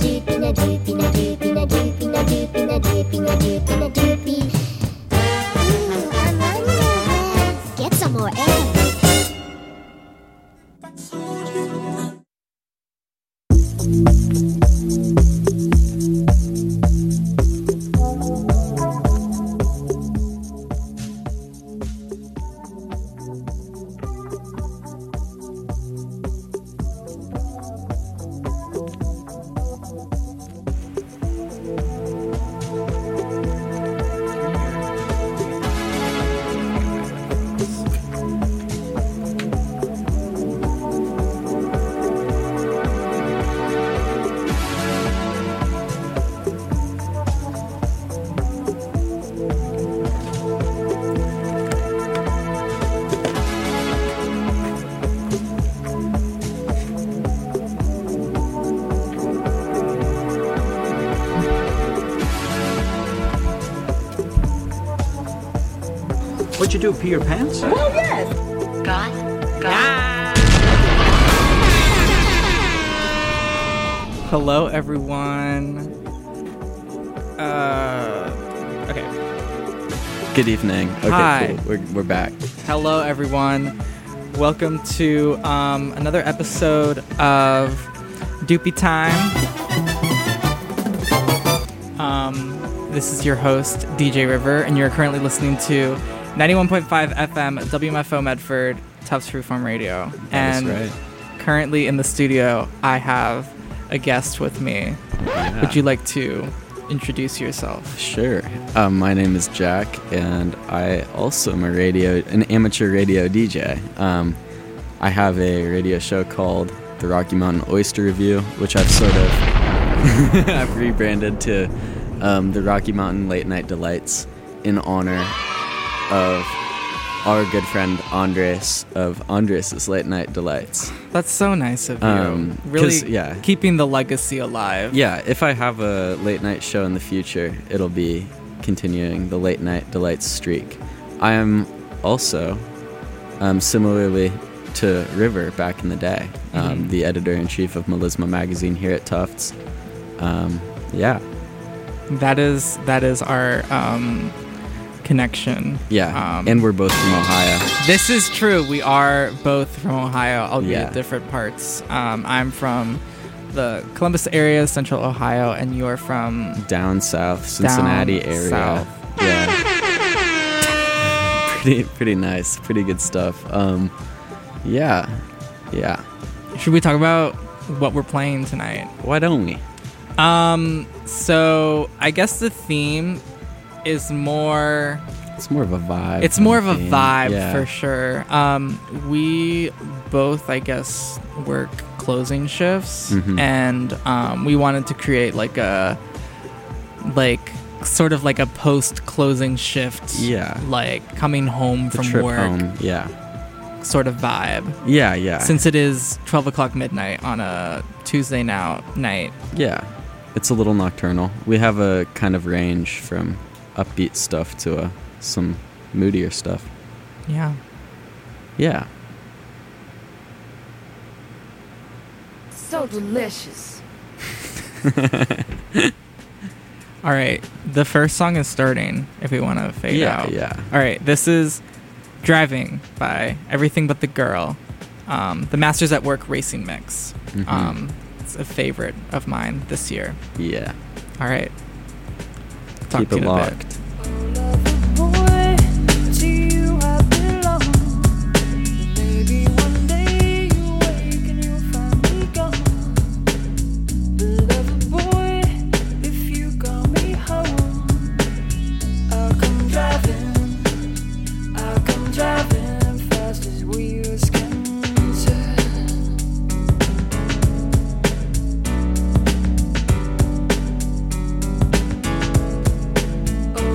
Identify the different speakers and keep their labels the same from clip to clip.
Speaker 1: Get some more air.
Speaker 2: What'd you do, pee your pants?
Speaker 3: Oh, yes.
Speaker 4: Hello, everyone. Okay.
Speaker 5: Good evening. Okay,
Speaker 4: Hi.
Speaker 5: cool. We're back.
Speaker 4: Hello, everyone. Welcome to another episode of Doopy Time. This is your host, DJ River, and you're currently listening to 91.5 FM WMFO Medford, Tufts Freeform Radio.
Speaker 5: That is
Speaker 4: And
Speaker 5: right.
Speaker 4: currently in the studio, I have a guest with me.
Speaker 5: Yeah.
Speaker 4: Would you like to introduce yourself?
Speaker 5: Sure. My name is Jack, and I also am an amateur radio DJ. I have a radio show called the Rocky Mountain Oyster Review, which I've sort of I've rebranded to the Rocky Mountain Late Night Delights in honor of our good friend Andres of Andres' Late Night Delights.
Speaker 4: That's so nice of you. Really
Speaker 5: 'cause, yeah.
Speaker 4: keeping the legacy alive.
Speaker 5: Yeah, if I have a late night show in the future, it'll be continuing the Late Night Delights streak. I am also, similarly to River back in the day, the editor-in-chief of Melisma magazine here at Tufts. Yeah.
Speaker 4: That is our connection.
Speaker 5: Yeah, and we're both from Ohio.
Speaker 4: This is true. We are both from Ohio, albeit
Speaker 5: Yeah.
Speaker 4: different parts. I'm from the Columbus area, Central Ohio, and you're from
Speaker 5: Down south, Cincinnati
Speaker 4: Down
Speaker 5: area.
Speaker 4: south.
Speaker 5: Yeah. pretty nice. Pretty good stuff. Yeah.
Speaker 4: Should we talk about what we're playing tonight?
Speaker 5: Why don't we?
Speaker 4: So I guess the theme is more.
Speaker 5: It's more of a vibe.
Speaker 4: It's more of a
Speaker 5: thing.
Speaker 4: vibe
Speaker 5: Yeah.
Speaker 4: for sure. We both, I guess, work closing shifts,
Speaker 5: Mhm.
Speaker 4: and we wanted to create sort of like a post-closing shift,
Speaker 5: Yeah.
Speaker 4: like coming home
Speaker 5: The
Speaker 4: from
Speaker 5: trip
Speaker 4: work
Speaker 5: home. Yeah.
Speaker 4: sort of vibe.
Speaker 5: Yeah.
Speaker 4: Since it is 12 o'clock midnight on a Tuesday night.
Speaker 5: Yeah, it's a little nocturnal. We have a kind of range from upbeat stuff to some moodier stuff.
Speaker 4: Yeah.
Speaker 5: Yeah.
Speaker 3: So delicious.
Speaker 4: All right. The first song is starting if we want to fade out.
Speaker 5: Yeah.
Speaker 4: All right, this is Driving by Everything But the Girl, the Masters at Work Racing Mix.
Speaker 5: Mhm.
Speaker 4: It's a favorite of mine this year.
Speaker 5: Yeah.
Speaker 4: All right. Talk
Speaker 5: Keep
Speaker 4: to
Speaker 5: it
Speaker 4: you in a bit.
Speaker 5: locked.
Speaker 6: Oh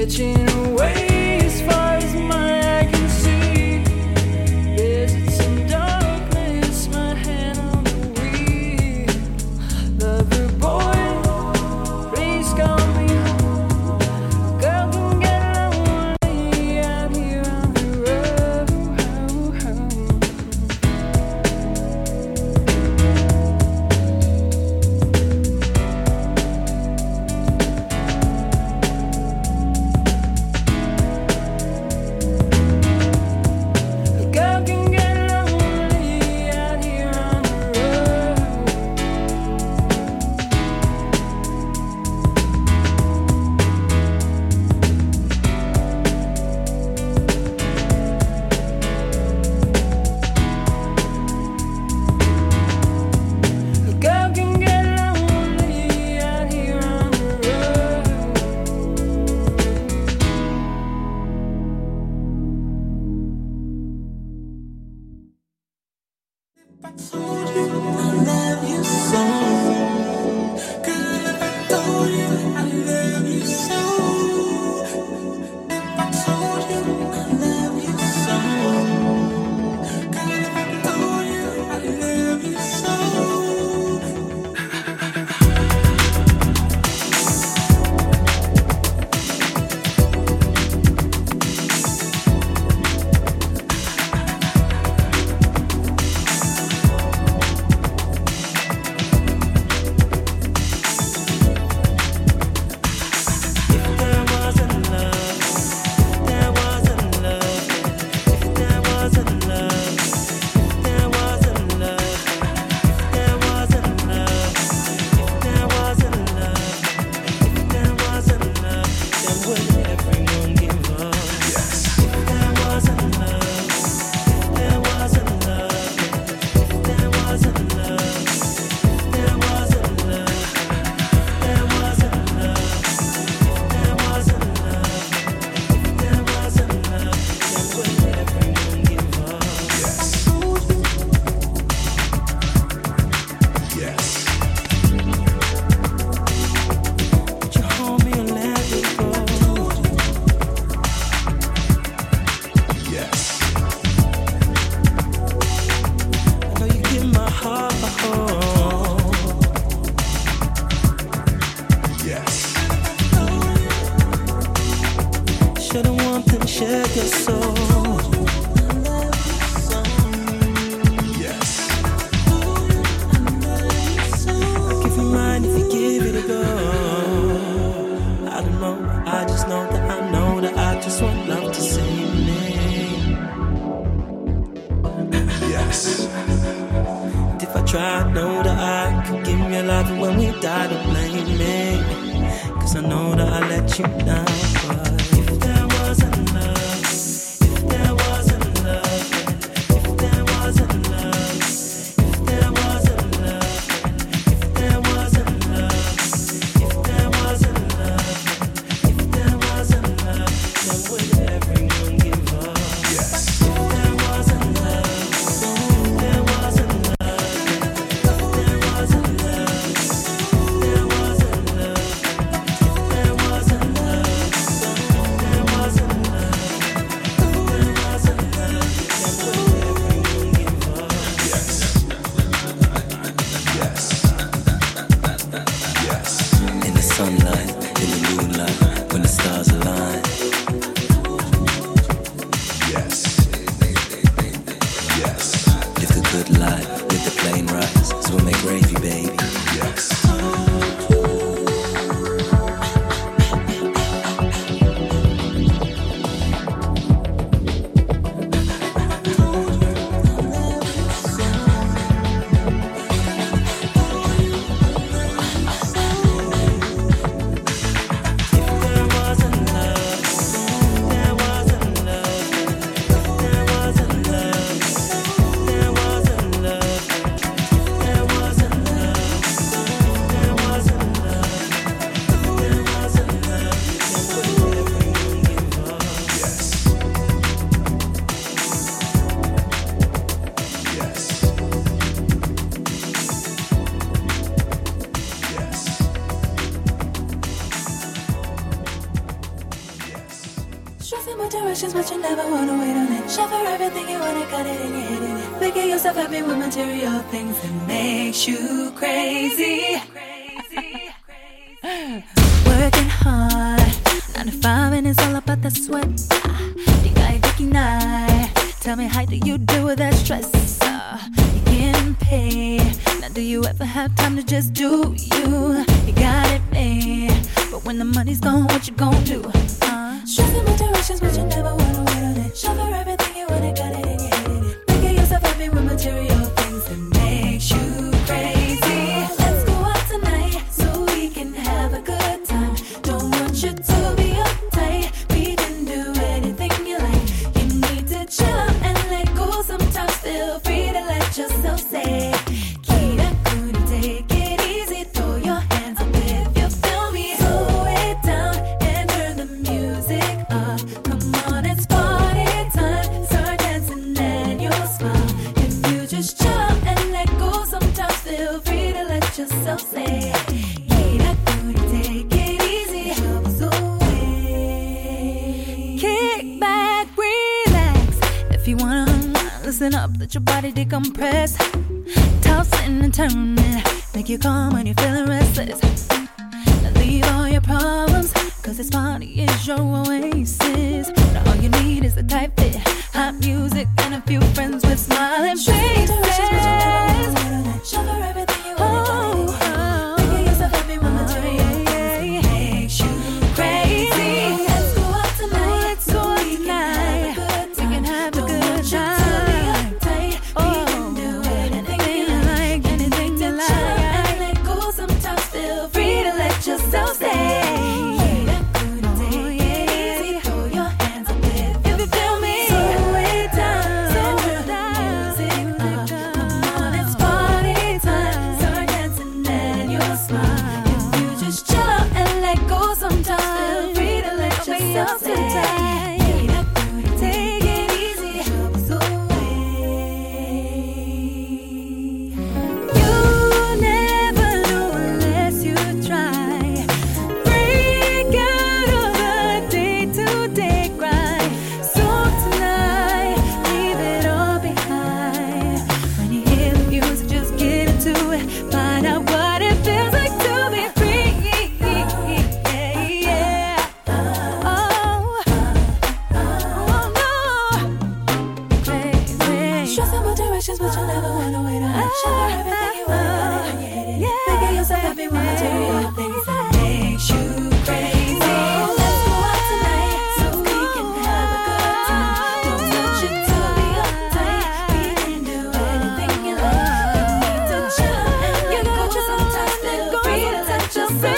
Speaker 2: stretching away as far as my eye can see. There's some darkness, my hand on the wheel. Lover boy, please call me home. Girl, can get lonely out here on the road. Girl can get lonely out here on the road. Girl can get lonely out here on the road. Would you hold me and let me go? I know you give my heart a hold. Share the warmth and share your soul. I'll give you mine if you give it a go. I don't know, I just know that I just want love to save me. And if I try, I know that I could give you love when we die, don't blame me. Cause I know that I let you down. But if there wasn't love, if there wasn't love, if there wasn't love, if there wasn't love, if there wasn't love, if there wasn't love, if there wasn't love, then would everyone give up? If there wasn't love, if there wasn't love, if there wasn't love, if there wasn't love, if there wasn't love, then
Speaker 6: directions, but you never wanna wait on it. Shop for everything you want, it got it in your head in it. Making yourself happy with material things that makes you crazy. Working hard, 9 to 5, and it's all about the sweat. Tell me, how do you deal with that stress? You getting paid. Now do you ever have time to just do you? You got it made, but when the money's gone, what you gonna do? Stressing with directions, but you never wanna wait on it. Shop for everything you want, it got it in your head in it. Making yourself happy with material things that makes you crazy. Let's go out tonight so we can have a good time. Don't want you to be uptight. We can do anything you like. You need to chill and let go. Sometimes feel free to let yourself say, Kita couldn't take it easy. Throw your hands up if you feel me. Slow it down and turn the music up. Come on, it's party time. Start dancing and you'll smile. If you just chill and let go, sometimes feel free to let yourself say, Kita couldn't take it easy. Troubles away. Kick back, relax. If you wanna unwind, listen up, let your body decompress. Tossing and turning, make you calm when you're feeling restless. Now leave all your problems, cause this party is your oasis. Now all you need is a tight fit, hot music, and a few friends with smiling faces. Shop for everything you want, making yourself happy with material things that makes you crazy. Let's go out tonight, let's go out tonight. We can have a good time. We can do anything you like, anything you like. And let go, sometimes feel free to let yourself say, Kita couldn't take it easy. Throw your hands up if you feel me. Slow it down, turn the music up. Come on, it's party time. Start dancing and you'll smile. If you just chill out and let go, sometimes feel free to let yourself say, Kita couldn't take it easy. Troubles away. You never know unless you try. Break out of the day-to-day grind. So tonight, leave it all behind. When you hear the music, just get into it. Find out what it feels like to be free. Yeah. Oh no. Crazy. Stressing with directions, but you never wanna wait on it. Shop for everything you want, got it in your head in it. Making yourself happy with material things that makes you crazy. Let's go out tonight so we can have a good time. Don't want you to be uptight. We can do anything you like. You need to chill and let go. Sometimes feel free to let yourself say,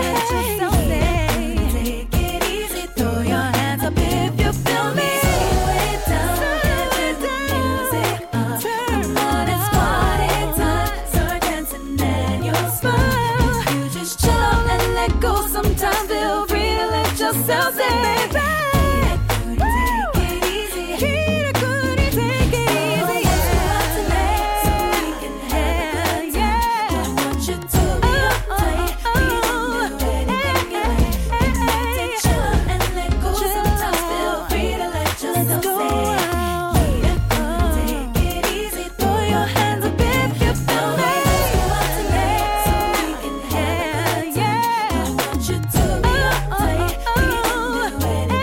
Speaker 6: take it easy. Throw your hands up if you feel me. Slow it down and turn the music up. Come on, it's party time. Start dancing and you'll smile. If you just chill out and let go, sometimes feel free to let yourself say, Kita couldn't take it easy. Kita couldn't take it easy. Let's go out tonight so we can have a good time. Don't want you to be uptight. We can do anything you like. You need to chill and let go. Sometimes feel free to let yourself say, Kita couldn't take it easy. Throw your hands up if you feel me. Let's go out tonight so we can have a good time. Don't want you to be uptight. We can do anything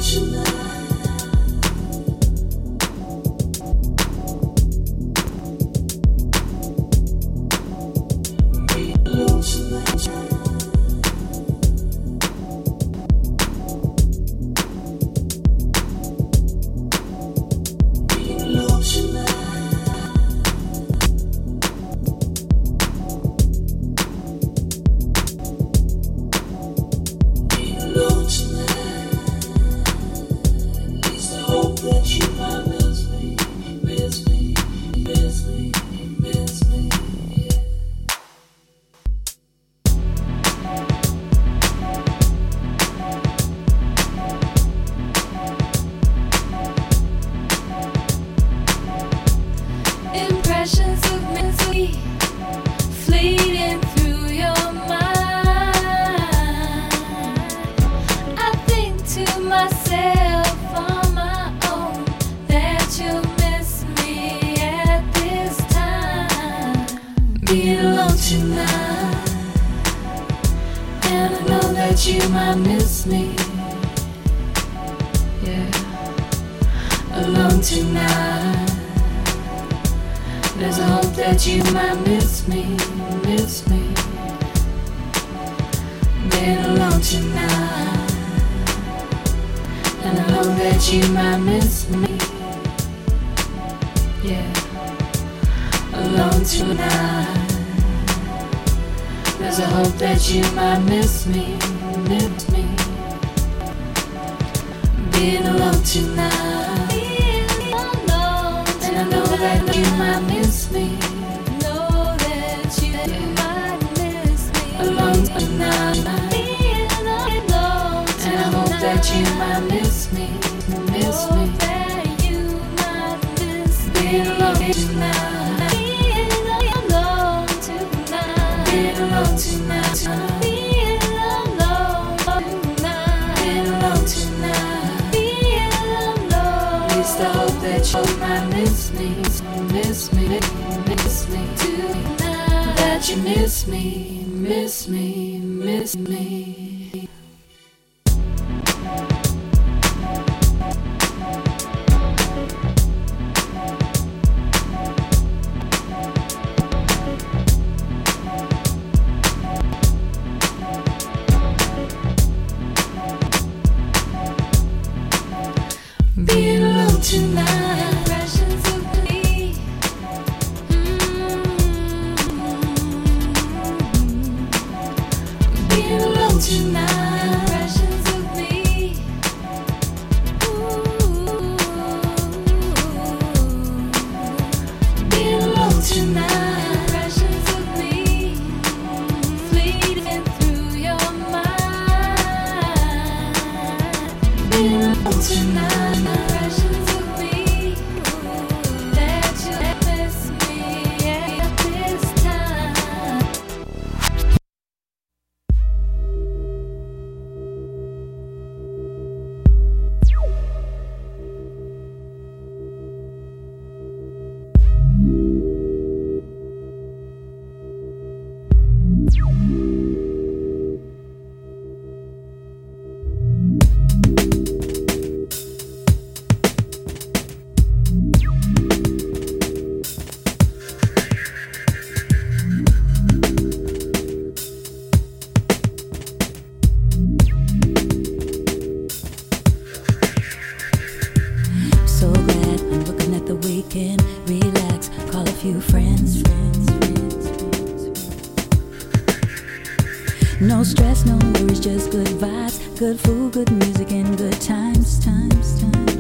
Speaker 6: No stress, no worries, just good vibes, good food, good music, and good times, times.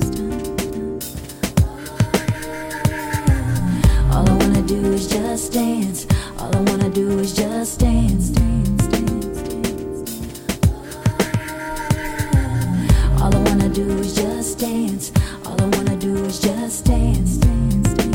Speaker 6: All I wanna do is just dance. All I wanna do is just dance, dance, dance, dance. All I wanna do is just dance. All I wanna do is just dance, dance, dance.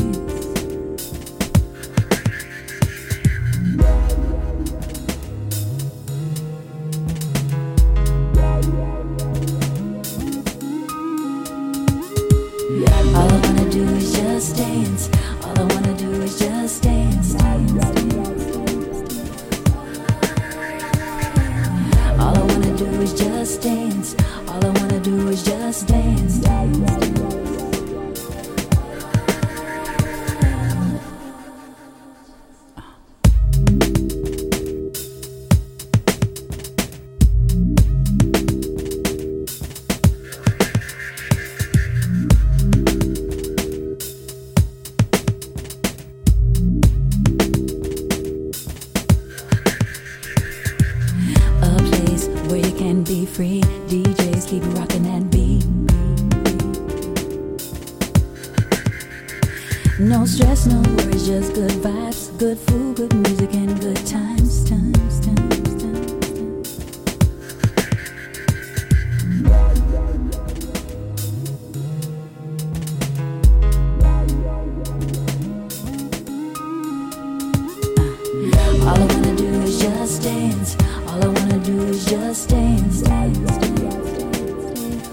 Speaker 6: All I wanna do is just dance. All I wanna do is just dance, dance, dance. All I wanna do is just dance. All I wanna do is just dance. DJs keep rocking that beat. No stress, no worries, just good vibes, good food, good music, and good times, times, times, times, times. All I wanna do is just dance. All I wanna do is just dance, dance, dance, dance.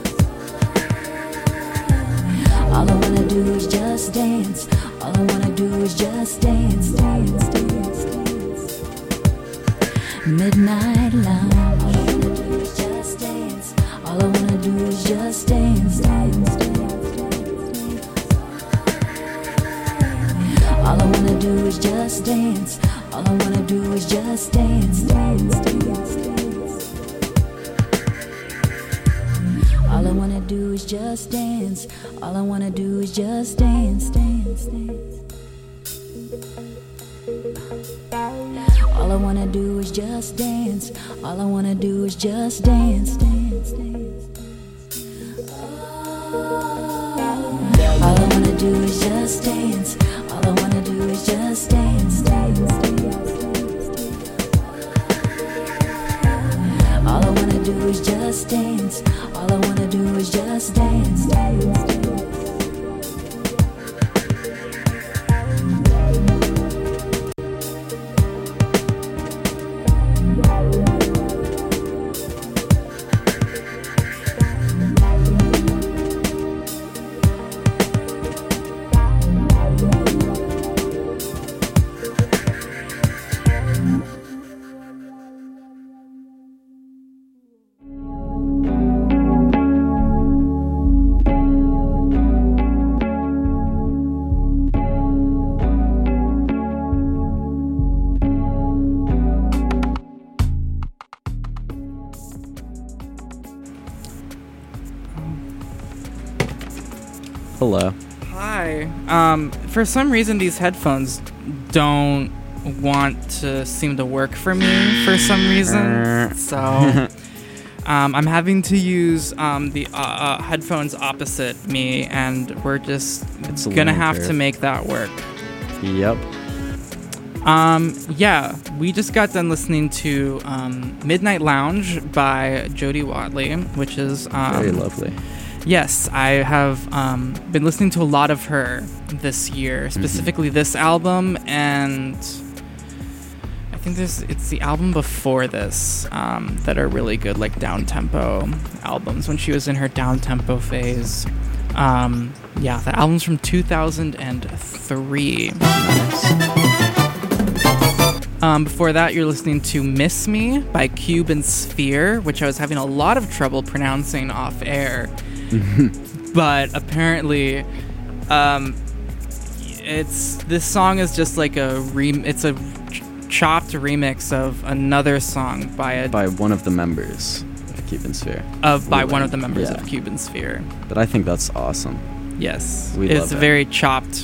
Speaker 6: All I wanna do is just dance. All I wanna do is just dance, dance, dance, dance. Midnight lounge. All I wanna do is just dance. All I wanna do is just dance, dance, dance, dance. All I wanna do is just dance. All I wanna do is just dance, dance, dance, dance. All I wanna do is just dance. All I wanna do is just dance, dance, dance. All I wanna do is just dance. All I wanna do is just dance, dance, dance. All I wanna do is just dance. All I wanna do is just dance, dance, dance. All I wanna do is just dance. All I wanna do is just dance, dance, dance.
Speaker 5: Hello.
Speaker 4: Hi. For some reason, these headphones don't want to seem to work for me for some reason. So I'm having to use the headphones opposite me, and we're just gonna have to make that work.
Speaker 5: Yep.
Speaker 4: Yeah, we just got done listening to Midnight Lounge by Jody Watley, which is
Speaker 5: very lovely.
Speaker 4: Yes, I have been listening to a lot of her this year, specifically this album, and I think it's the album before this that are really good, like down-tempo albums, when she was in her down-tempo phase. Yeah, the album's from 2003. Before that, you're listening to Miss Me by Cube and Sphere, which I was having a lot of trouble pronouncing off air. But apparently, this song is just like it's a chopped remix of another song by
Speaker 5: one of the members of Cuban Sphere.
Speaker 4: One of the members of Cuban Sphere.
Speaker 5: But I think that's awesome.
Speaker 4: Yes,
Speaker 5: it's
Speaker 4: very chopped.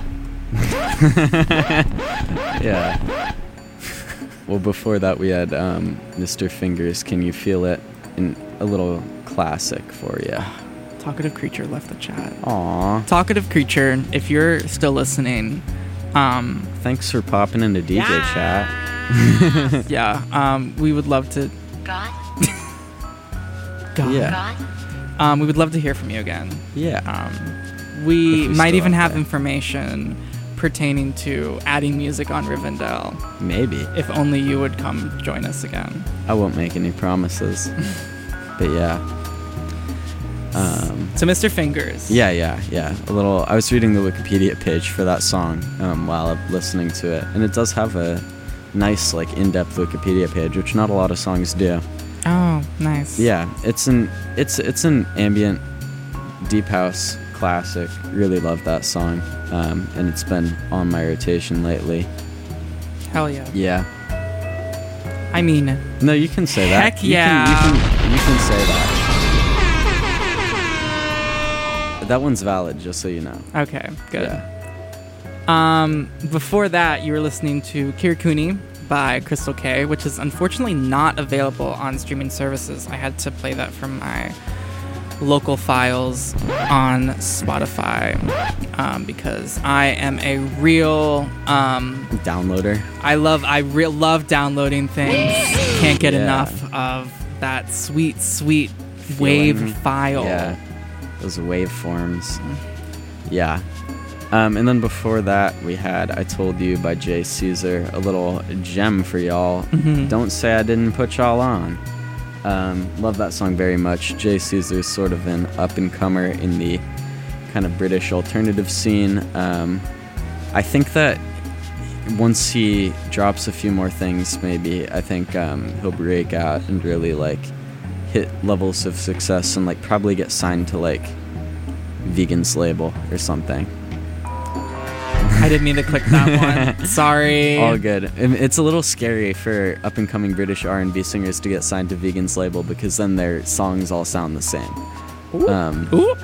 Speaker 5: Yeah. Well, before that, we had Mr. Fingers, Can You Feel It? And a little classic for you.
Speaker 4: Talkative Creature left the chat.
Speaker 5: Aww.
Speaker 4: Talkative Creature, if you're still listening,
Speaker 5: thanks for popping into DJ chat.
Speaker 4: Yeah, we would love to.
Speaker 1: God?
Speaker 4: God.
Speaker 5: Yeah.
Speaker 4: We would love to hear from you again.
Speaker 5: Yeah.
Speaker 4: We might even have information pertaining to adding music on Rivendell.
Speaker 5: Maybe.
Speaker 4: If only you would come join us again.
Speaker 5: I won't make any promises. But yeah.
Speaker 4: So Mr. Fingers.
Speaker 5: Yeah. A little. I was reading the Wikipedia page for that song while I'm listening to it, and it does have a nice, like, in-depth Wikipedia page, which not a lot of songs do.
Speaker 4: Oh, nice.
Speaker 5: Yeah, it's an ambient deep house classic. Really love that song, and it's been on my rotation lately.
Speaker 4: Hell yeah.
Speaker 5: Yeah.
Speaker 4: I mean.
Speaker 5: No, you can say that.
Speaker 4: Heck yeah.
Speaker 5: You can say that. That one's valid, just so you know.
Speaker 4: Okay, good.
Speaker 5: Yeah.
Speaker 4: Before that, you were listening to Kirakuni by Crystal K, which is unfortunately not available on streaming services. I had to play that from my local files on Spotify because I am a real
Speaker 5: Downloader.
Speaker 4: I love downloading things. Can't get
Speaker 5: Yeah.
Speaker 4: enough of that sweet
Speaker 5: Feeling.
Speaker 4: wave file.
Speaker 5: Yeah, those waveforms. Yeah. And then before that, we had I Told You by Jay Caesar, a little gem for y'all. Don't Say I Didn't Put Y'all On. Love that song very much. Jay Caesar's sort of an up-and-comer in the kind of British alternative scene. I think that once he drops a few more things, maybe, I think he'll break out and really, like, hit levels of success and, like, probably get signed to, like, Vegan's label or something.
Speaker 4: I didn't mean to click that one. Sorry.
Speaker 5: All good. And it's a little scary for up-and-coming British R&B singers to get signed to Vegan's label because then their songs all sound the same.
Speaker 4: Ooh.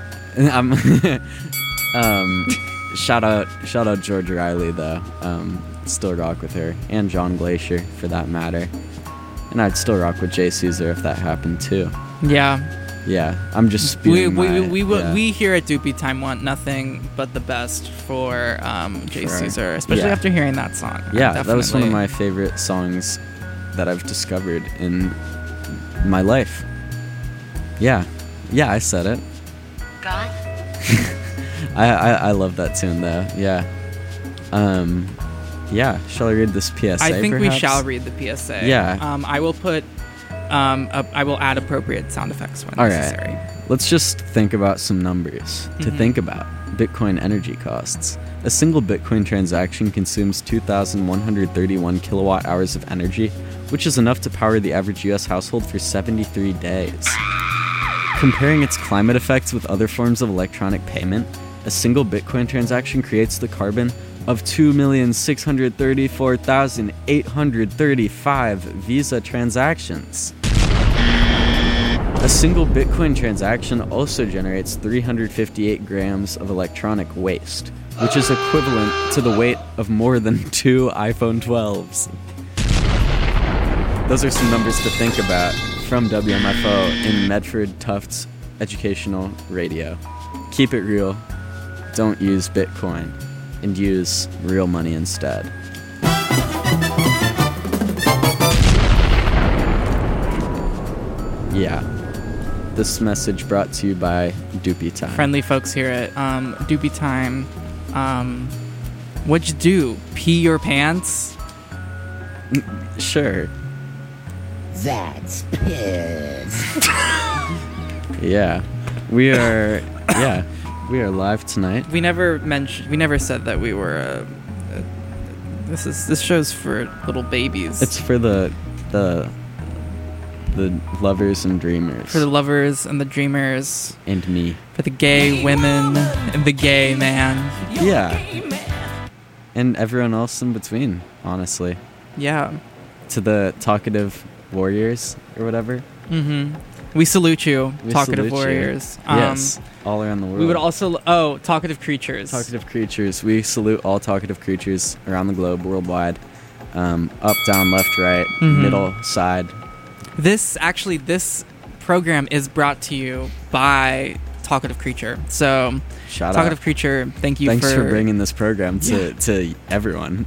Speaker 5: Shout out Georgia Riley though. Still rock with her, and John Glacier for that matter. And I'd still rock with Jay Caesar if that happened too.
Speaker 4: Yeah.
Speaker 5: Yeah, I'm just spewing
Speaker 4: we here at Doopy Time want nothing but the best for Jay Caesar, especially after hearing that song.
Speaker 5: Yeah, that was one of my favorite songs that I've discovered in my life. Yeah, I said it.
Speaker 1: God?
Speaker 5: I love that tune though. Yeah. Yeah. Shall I read this PSA?
Speaker 4: I think
Speaker 5: perhaps?
Speaker 4: we shall read the PSA.
Speaker 5: Yeah.
Speaker 4: I will put. I will add appropriate sound effects when
Speaker 5: All
Speaker 4: necessary.
Speaker 5: right. Let's just think about some numbers to think about. Bitcoin energy costs. A single Bitcoin transaction consumes 2,131 kilowatt hours of energy, which is enough to power the average U.S. household for 73 days. Comparing its climate effects with other forms of electronic payment, a single Bitcoin transaction creates the carbon of 2,634,835 Visa transactions. A single Bitcoin transaction also generates 358 grams of electronic waste, which is equivalent to the weight of more than 2 iPhone 12s. Those are some numbers to think about from WMFO in Medford Tufts Educational Radio. Keep it real. Don't use Bitcoin. And use real money instead. Yeah. This message brought to you by Doopy Time.
Speaker 4: Friendly folks here at Doopy Time. What'd you do? Pee your pants?
Speaker 5: Sure.
Speaker 1: That's piss.
Speaker 5: Yeah. We are live tonight.
Speaker 4: We never said that we were. This show's for little babies.
Speaker 5: It's for the lovers and dreamers.
Speaker 4: for the lovers and the dreamers,
Speaker 5: and me.
Speaker 4: for the gay women and the gay man.
Speaker 5: Yeah. And everyone else in between, honestly.
Speaker 4: Yeah.
Speaker 5: To the talkative warriors or whatever.
Speaker 4: Mm-hmm. We salute you,
Speaker 5: We
Speaker 4: talkative
Speaker 5: salute you.
Speaker 4: warriors.
Speaker 5: Yes. All around the world.
Speaker 4: We would also talkative creatures.
Speaker 5: Talkative creatures. We salute all talkative creatures around the globe, worldwide. Up, down, left, right, middle, side.
Speaker 4: This program is brought to you by Talkative Creature. So,
Speaker 5: Shout
Speaker 4: Talkative
Speaker 5: out.
Speaker 4: Creature, thanks
Speaker 5: Thanks for bringing this program to everyone.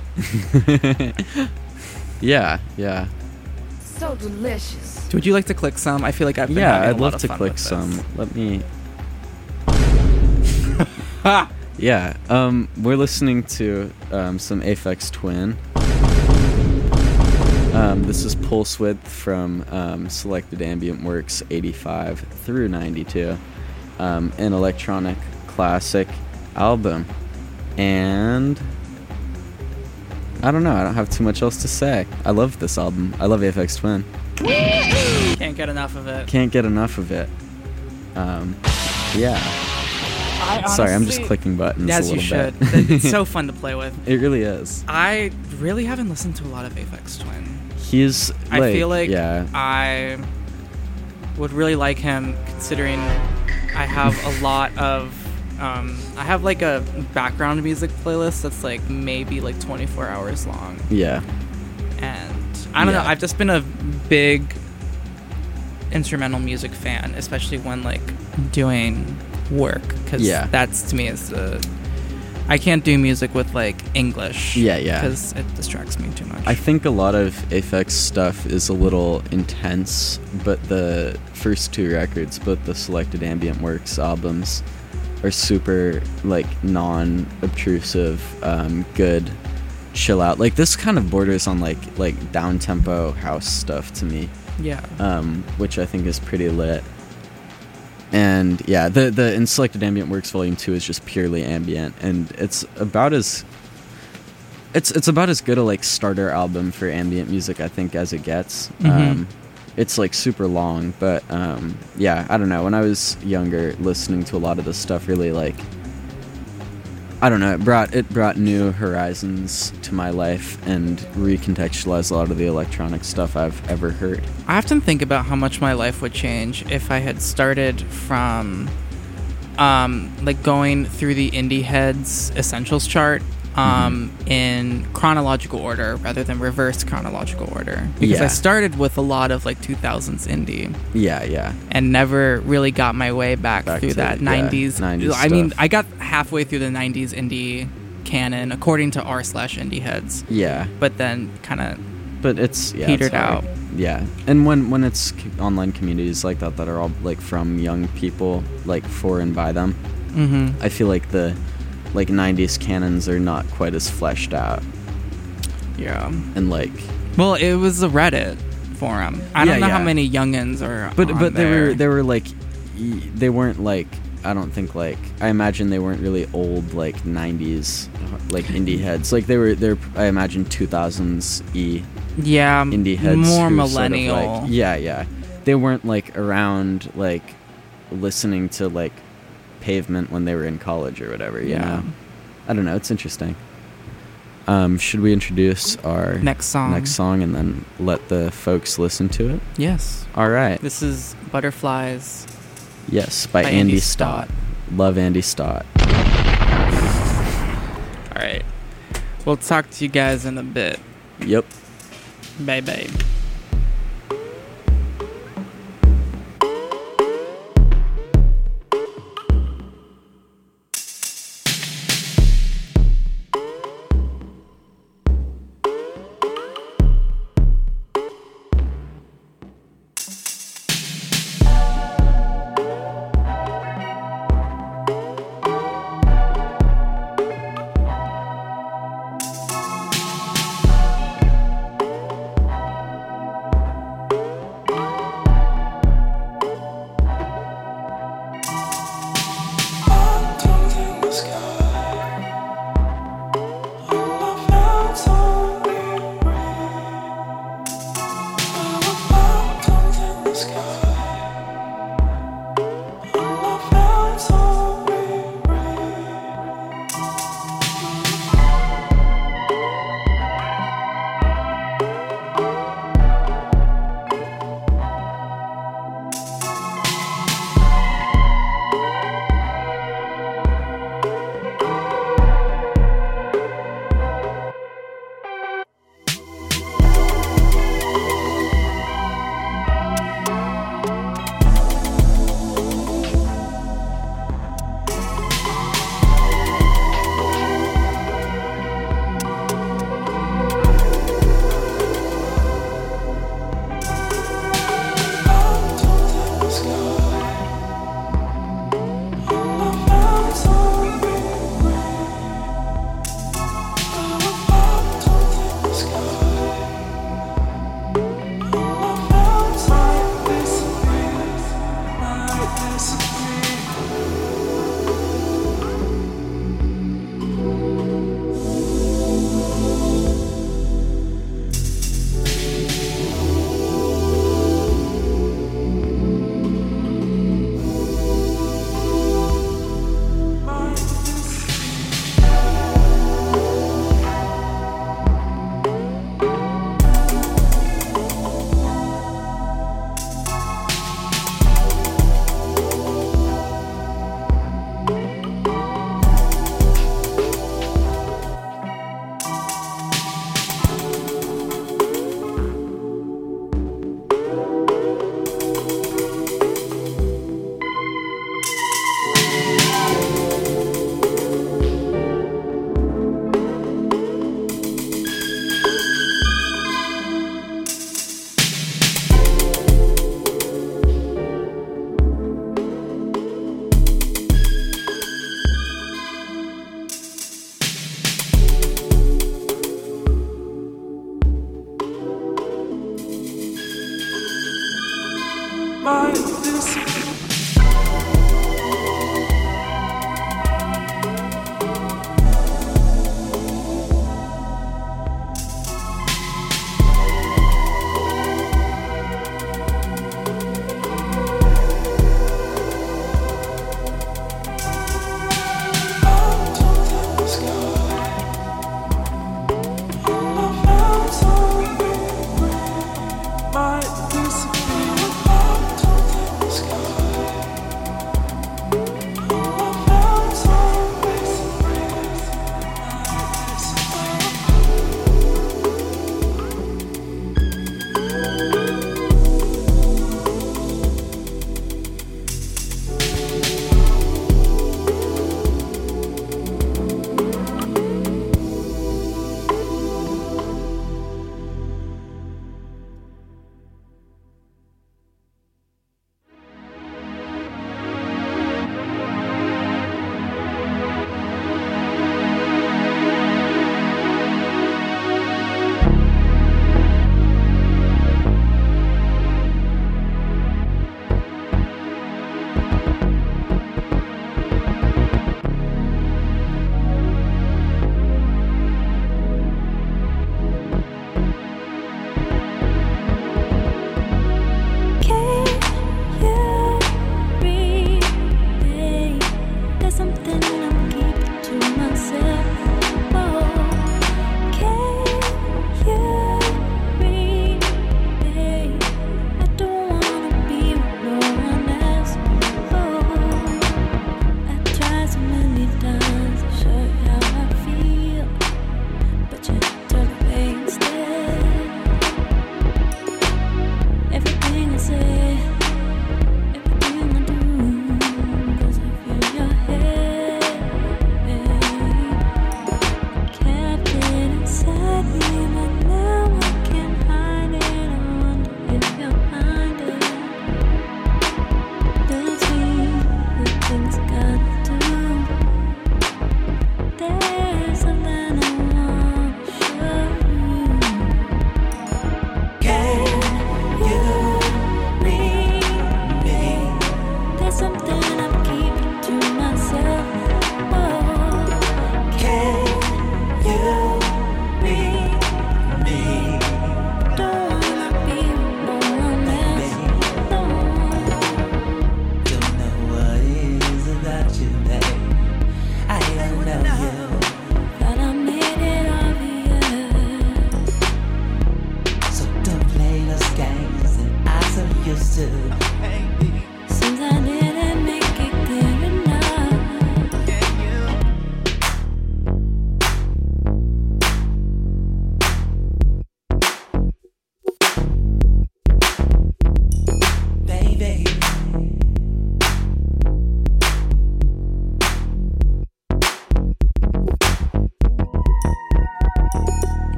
Speaker 5: Yeah.
Speaker 3: So delicious.
Speaker 4: Would you like to click some? I feel like I've been
Speaker 5: Yeah,
Speaker 4: having a
Speaker 5: I'd
Speaker 4: lot
Speaker 5: love
Speaker 4: of
Speaker 5: to
Speaker 4: fun
Speaker 5: click
Speaker 4: with this.
Speaker 5: some. Let me. Yeah, we're listening to some Aphex Twin. This is Pulse Width from Selected Ambient Works 85 through 92, an electronic classic album. And I don't know, I don't have too much else to say. I love this album. I love Aphex Twin.
Speaker 4: Can't get enough of it.
Speaker 5: Can't get enough of it. Yeah. Sorry, I'm just clicking buttons
Speaker 4: As
Speaker 5: a
Speaker 4: you
Speaker 5: little
Speaker 4: should.
Speaker 5: bit.
Speaker 4: It's so fun to play with.
Speaker 5: It really is.
Speaker 4: I really haven't listened to a lot of Aphex Twin.
Speaker 5: He's like,
Speaker 4: I feel like
Speaker 5: yeah.
Speaker 4: I would really like him, considering I have a lot of I have like a background music playlist that's like maybe like 24 hours long.
Speaker 5: Yeah.
Speaker 4: And I don't know,
Speaker 5: Yeah.
Speaker 4: I've just been a big instrumental music fan, especially when like doing work, because
Speaker 5: Yeah.
Speaker 4: that's to me is the I can't do music with like English.
Speaker 5: Yeah, yeah.
Speaker 4: Because it distracts me too much.
Speaker 5: I think a lot of Aphex stuff is a little intense, but the first two records, both the Selected Ambient Works albums, are super like non-obtrusive, good, chill out. Like this kind of borders on like down tempo house stuff to me,
Speaker 4: yeah.
Speaker 5: which I think is pretty lit. And yeah, the in Selected Ambient Works Volume 2 is just purely ambient, and it's about as good a like starter album for ambient music I think as it gets.
Speaker 4: Mhm.
Speaker 5: It's like super long, but yeah, I don't know. When I was younger, listening to a lot of this stuff really like, I don't know, it brought new horizons to my life and recontextualized a lot of the electronic stuff I've ever heard.
Speaker 4: I often think about how much my life would change if I had started from like going through the Indie Heads Essentials chart in chronological order rather than reverse chronological order, because
Speaker 5: Yeah.
Speaker 4: I started with a lot of like 2000s indie
Speaker 5: Yeah.
Speaker 4: and never really got my way back through
Speaker 5: to,
Speaker 4: that
Speaker 5: yeah,
Speaker 4: 90s.
Speaker 5: 90s
Speaker 4: I mean,
Speaker 5: stuff.
Speaker 4: I got halfway through the 90s indie canon according to r/indie heads,
Speaker 5: Yeah.
Speaker 4: but then kind of
Speaker 5: But it's
Speaker 4: petered
Speaker 5: it's hard.
Speaker 4: out.
Speaker 5: Yeah, and when it's online communities like that are all like from young people, like for and by them, I feel like the like 90s canons are not quite as fleshed out,
Speaker 4: Yeah.
Speaker 5: and like
Speaker 4: Well, it was a Reddit forum. I don't
Speaker 5: Yeah,
Speaker 4: know how
Speaker 5: yeah.
Speaker 4: many youngins are
Speaker 5: but
Speaker 4: on
Speaker 5: but
Speaker 4: there.
Speaker 5: they were like they weren't like, I don't think, like, I imagine they weren't really old like 90s like indie heads. Like they're I imagine 2000s
Speaker 4: yeah,
Speaker 5: indie heads
Speaker 4: more
Speaker 5: who
Speaker 4: millennial.
Speaker 5: sort of, like, yeah, they weren't like around like listening to like Pavement when they were in college or whatever, you
Speaker 4: Yeah.
Speaker 5: know. I don't know, it's interesting. Should we introduce our
Speaker 4: Next song.
Speaker 5: and then let the folks listen to it?
Speaker 4: Yes.
Speaker 5: All right.
Speaker 4: This is Butterflies.
Speaker 5: Yes, by
Speaker 4: by
Speaker 5: Andy
Speaker 4: Andy
Speaker 5: Stott.
Speaker 4: Stott.
Speaker 5: Love Andy Stott.
Speaker 4: All right. We'll talk to you guys in a bit.
Speaker 5: Yep.
Speaker 4: Bye bye.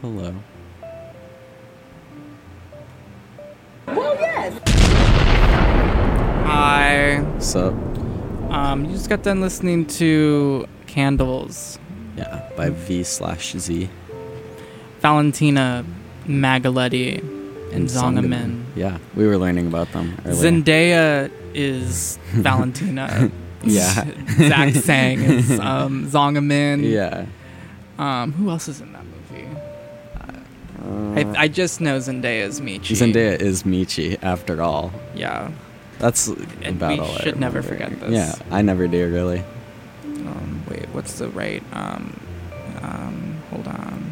Speaker 5: Hello.
Speaker 4: Hi.
Speaker 5: What's up?
Speaker 4: You just got done listening to Candles,
Speaker 5: Yeah, by V/Z.
Speaker 4: Valentina Magaletti, and Zongamin.
Speaker 5: Yeah, we were learning about them earlier.
Speaker 4: Zendaya is Valentina.
Speaker 5: Yeah.
Speaker 4: Zach Sang is Zongamin.
Speaker 5: Yeah.
Speaker 4: Who else is in that movie? I just know Zendaya is Michi.
Speaker 5: Zendaya is Michi, after all.
Speaker 4: Yeah.
Speaker 5: That's
Speaker 4: And
Speaker 5: about
Speaker 4: we
Speaker 5: all I
Speaker 4: should never
Speaker 5: remember.
Speaker 4: forget this.
Speaker 5: Yeah, I never do, really.
Speaker 4: Wait, what's the right? Hold on.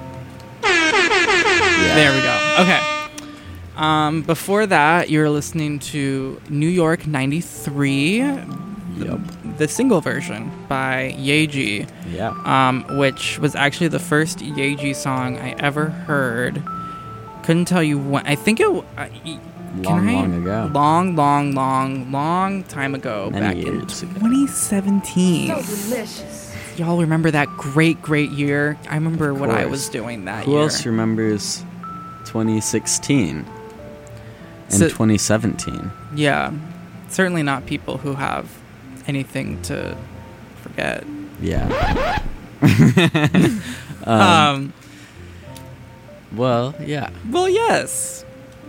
Speaker 5: Yeah.
Speaker 4: There we go. Okay. Before that, you were listening to New York '93,
Speaker 5: Yup.
Speaker 4: the single version by Yeji,
Speaker 5: Yeah.
Speaker 4: which was actually the first Yeji song I ever heard. Couldn't tell you when. I think it.
Speaker 5: Long ago.
Speaker 4: Long time ago.
Speaker 5: Many
Speaker 4: back in
Speaker 5: years ago.
Speaker 4: 2017.
Speaker 3: So delicious.
Speaker 4: Y'all remember that great year? I remember what I
Speaker 5: course.
Speaker 4: was doing that
Speaker 5: Who
Speaker 4: year.
Speaker 5: else remembers 2016 and
Speaker 4: So-
Speaker 5: 2017?
Speaker 4: Yeah, certainly not people who have anything to forget.
Speaker 5: Yeah. Well, yeah.
Speaker 4: Well, yes.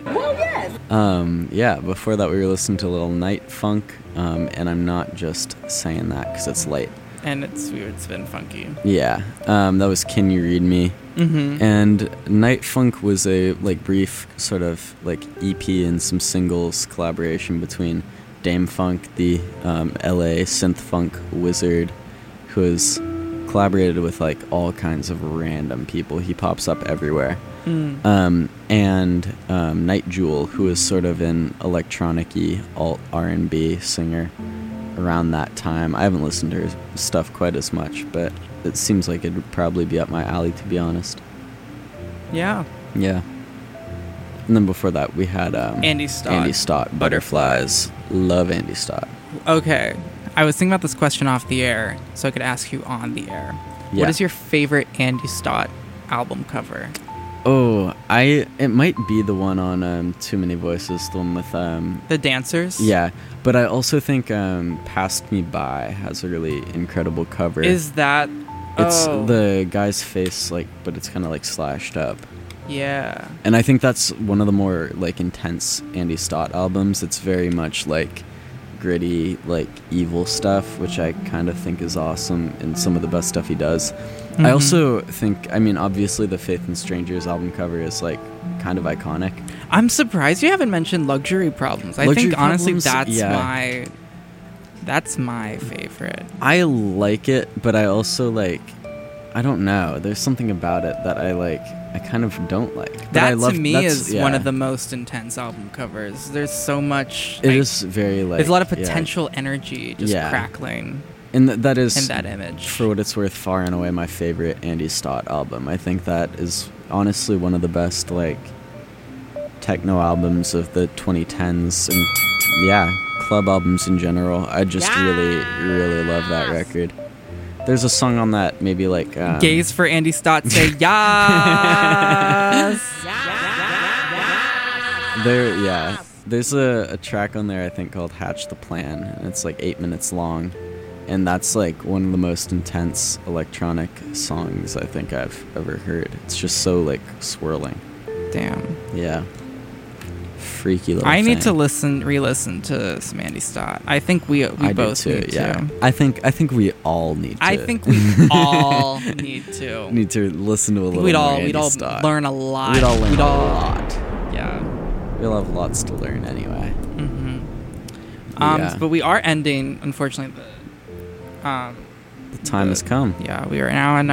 Speaker 5: Yeah, before that we were listening to a little Night Funk, and I'm not just saying that because it's late.
Speaker 4: And it's weird. It's been funky.
Speaker 5: Yeah, that was Can You Read Me?
Speaker 4: Mm-hmm.
Speaker 5: And Night Funk was a brief sort of EP and some singles collaboration between Dame Funk, the LA synth funk wizard, who has collaborated with all kinds of random people. He pops up everywhere. And Night Jewel, who is sort of an electronic-y alt R&B singer around that time. I haven't listened to her stuff quite as much, but it seems like it'd probably be up my alley, to be honest.
Speaker 4: Yeah.
Speaker 5: Yeah. And then before that, we had
Speaker 4: Andy Stott.
Speaker 5: Andy Stott, Butterflies. Love Andy Stott.
Speaker 4: Okay. I was thinking about this question off the air, so I could ask you on the air.
Speaker 5: Yeah.
Speaker 4: What is your favorite Andy Stott album cover?
Speaker 5: Oh, it might be the one on Too Many Voices, the one with
Speaker 4: The Dancers?
Speaker 5: yeah, but I also think Passed Me By has a really incredible cover.
Speaker 4: Is that...
Speaker 5: It's
Speaker 4: oh,
Speaker 5: the guy's face, but it's kind of slashed up.
Speaker 4: yeah.
Speaker 5: And I think that's one of the more intense Andy Stott albums. It's very much gritty, evil stuff, which I kind of think is awesome, and some of the best stuff he does. I also think, obviously the Faith in Strangers album cover is kind of iconic.
Speaker 4: I'm surprised you haven't mentioned Luxury Problems. I
Speaker 5: Luxury
Speaker 4: think honestly
Speaker 5: Problems,
Speaker 4: that's my favorite.
Speaker 5: I like it, but I also I don't know. There's something about it that I kind of don't like. But
Speaker 4: That
Speaker 5: I love,
Speaker 4: to me
Speaker 5: that's-
Speaker 4: is
Speaker 5: yeah.
Speaker 4: one of the most intense album covers. There's so much.
Speaker 5: It is very
Speaker 4: There's a lot of
Speaker 5: yeah.
Speaker 4: potential energy just
Speaker 5: Yeah.
Speaker 4: crackling
Speaker 5: And that is
Speaker 4: in that image.
Speaker 5: for what it's worth, far and away my favorite Andy Stott album. I think that is honestly one of the best techno albums of the 2010s, and yeah, club albums in general. I just really love that record. There's a song on that, maybe
Speaker 4: Gaze for Andy Stott, say yes.
Speaker 5: There's a track on there I think called Hatch the Plan, and it's 8 minutes long, and that's one of the most intense electronic songs I think I've ever heard. It's just so swirling.
Speaker 4: Damn.
Speaker 5: Yeah. Freaky little
Speaker 4: I need to
Speaker 5: thing.
Speaker 4: re-listen to some Andy Stott. I think we
Speaker 5: I do
Speaker 4: both
Speaker 5: too,
Speaker 4: need
Speaker 5: yeah.
Speaker 4: to.
Speaker 5: I think we all need to.
Speaker 4: I think we all need to.
Speaker 5: need to listen to a little
Speaker 4: We'd
Speaker 5: more
Speaker 4: all
Speaker 5: Andy
Speaker 4: we'd all
Speaker 5: Stott.
Speaker 4: learn a lot.
Speaker 5: We'd all learn a lot.
Speaker 4: Yeah.
Speaker 5: We'll have lots to learn anyway.
Speaker 4: Mm-hmm.
Speaker 5: Yeah.
Speaker 4: But we are ending, unfortunately.
Speaker 5: The time has come.
Speaker 4: Yeah, we are now